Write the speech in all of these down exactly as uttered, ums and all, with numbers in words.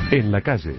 en la calle.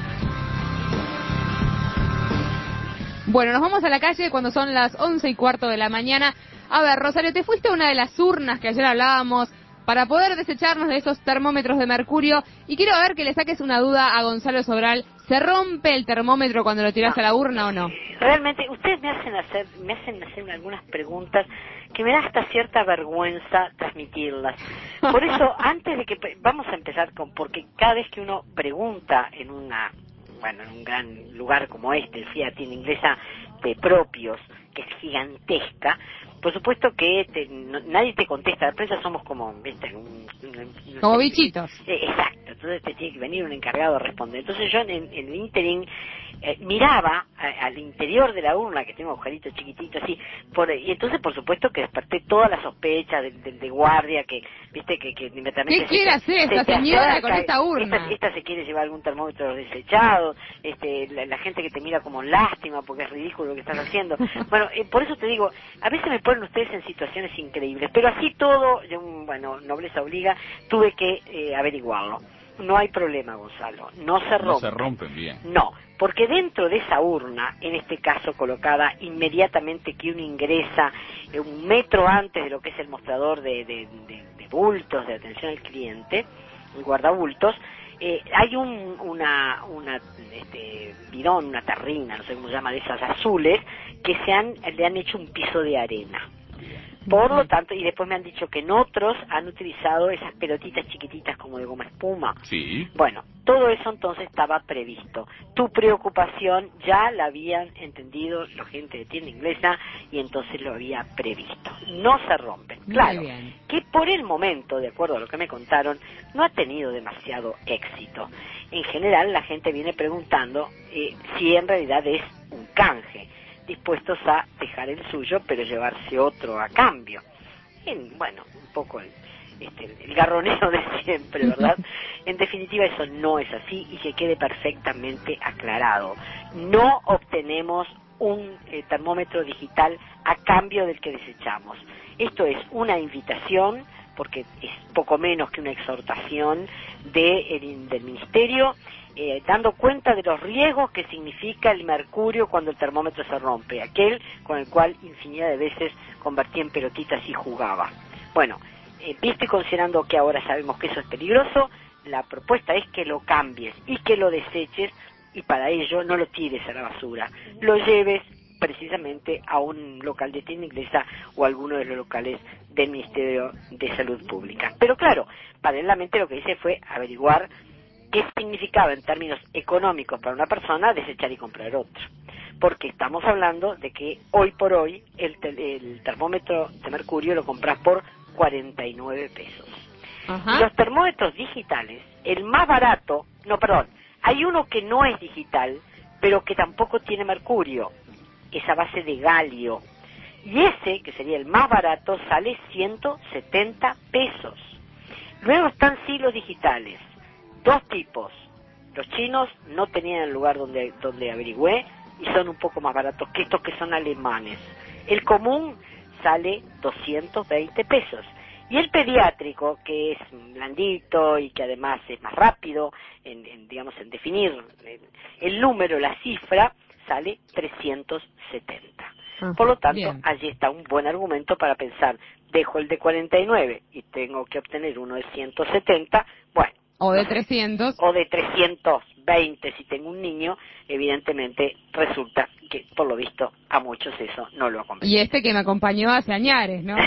Bueno, nos vamos a la calle cuando son las once y cuarto de la mañana. A ver, Rosario, te fuiste a una de las urnas que ayer hablábamos para poder desecharnos de esos termómetros de mercurio. Y quiero ver que le saques una duda a Gonzalo Sobral. ¿Se rompe el termómetro cuando lo tirás no, a la urna o no? Realmente, ustedes me hacen hacer me hacen hacer algunas preguntas que me da hasta cierta vergüenza transmitirlas. Por eso, antes de que... Vamos a empezar con... Porque cada vez que uno pregunta en una... bueno, en un gran lugar como este, el Fiat Inglesa de propios, que es gigantesca, por supuesto que te, no, nadie te contesta, la prensa somos como, ¿viste? Un, un, un, como bichitos. Eh, exacto, entonces te tiene que venir un encargado a responder. Entonces yo en, en el ínterin eh, miraba a, al interior de la urna, que tengo agujeritos chiquititos así, por, y entonces por supuesto que desperté toda la sospecha del de, de guardia, que, viste, que, que inmediatamente... ¿Qué quiere hacer esta señora con esta urna? Esta, esta se quiere llevar algún termómetro desechado, este, la, la gente que te mira como lástima porque es ridículo lo que estás haciendo. Bueno, eh, por eso te digo, a veces me ponen ustedes en situaciones increíbles, pero así todo, yo, bueno, nobleza obliga, tuve que eh, averiguarlo. No hay problema, Gonzalo, no se rompen. No se rompen bien. No, porque dentro de esa urna, en este caso colocada inmediatamente que uno ingresa eh, un metro antes de lo que es el mostrador de, de, de, de bultos, de atención al cliente, el guardabultos, eh, hay un, una, una este, bidón, una terrina, no sé cómo se llama, de esas azules, que se han, le han hecho un piso de arena. Por lo tanto, y después me han dicho que en otros han utilizado esas pelotitas chiquititas como de goma espuma. Sí. Bueno, todo eso entonces estaba previsto. Tu preocupación ya la habían entendido la gente de tienda inglesa y entonces lo había previsto. No se rompen. Claro, que por el momento, de acuerdo a lo que me contaron, no ha tenido demasiado éxito. En general la gente viene preguntando eh, si en realidad es un canje, dispuestos a dejar el suyo pero llevarse otro a cambio. En, bueno, un poco el, este, el garroneo de siempre, ¿verdad? En definitiva eso no es así y que quede perfectamente aclarado. No obtenemos un eh, termómetro digital a cambio del que desechamos. Esto es una invitación, porque es poco menos que una exhortación de, el, del Ministerio, Eh, dando cuenta de los riesgos que significa el mercurio cuando el termómetro se rompe, aquel con el cual infinidad de veces convertía en pelotitas y jugaba. Bueno, eh, viste, considerando que ahora sabemos que eso es peligroso, la propuesta es que lo cambies y que lo deseches, y para ello no lo tires a la basura, lo lleves precisamente a un local de tienda inglesa o a alguno de los locales del Ministerio de Salud Pública. Pero claro, paralelamente lo que hice fue averiguar qué significaba en términos económicos para una persona desechar y comprar otro. Porque estamos hablando de que hoy por hoy el, te el termómetro de mercurio lo compras por cuarenta y nueve pesos. Ajá. Los termómetros digitales, el más barato, no, perdón, hay uno que no es digital, pero que tampoco tiene mercurio, es a base de galio. Y ese, que sería el más barato, sale ciento setenta pesos. Luego están sí los digitales. Dos tipos. Los chinos no tenían el lugar donde, donde averigüé y son un poco más baratos que estos que son alemanes. El común sale doscientos veinte pesos. Y el pediátrico, que es blandito y que además es más rápido, en, en, digamos, en definir el, el número, la cifra, sale trescientos setenta. Uh, Por lo tanto, bien. Allí está un buen argumento para pensar, dejo el de cuarenta y nueve y tengo que obtener uno de ciento setenta, bueno. O de trescientos. O de trescientos veinte si tengo un niño, evidentemente resulta que, por lo visto, a muchos eso no lo ha convencido. Y este que me acompañó hace añares, ¿no?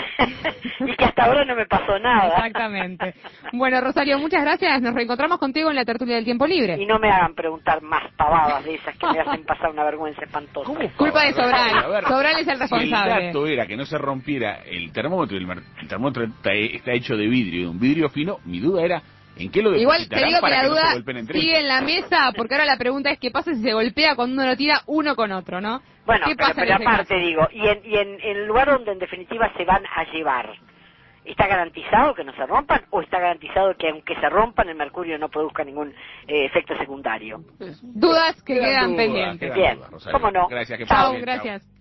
Y que hasta ahora no me pasó nada. Exactamente. Bueno, Rosario, muchas gracias. Nos reencontramos contigo en la tertulia del tiempo libre. Y no me hagan preguntar más pavadas de esas que me hacen pasar una vergüenza espantosa. ¿Cómo? Culpa de Sobral. Ver, Sobral es el responsable. Si el dato era que no se rompiera el termómetro, el, el termómetro está, está hecho de vidrio, de un vidrio fino, mi duda era... ¿En qué lo Igual te digo que la que duda no sigue en la mesa, porque ahora la pregunta es qué pasa si se golpea cuando uno lo tira uno con otro, ¿no? Bueno, ¿Qué pero, pasa pero en aparte caso? digo, y en, y en, en el lugar donde en definitiva se van a llevar, ¿está garantizado que no se rompan o está garantizado que aunque se rompan el mercurio no produzca ningún eh, efecto secundario? Dudas que quedan, quedan dudas, pendientes. Quedan Bien, dudas, ¿cómo no? Gracias, que Chao, bien, gracias. Chao.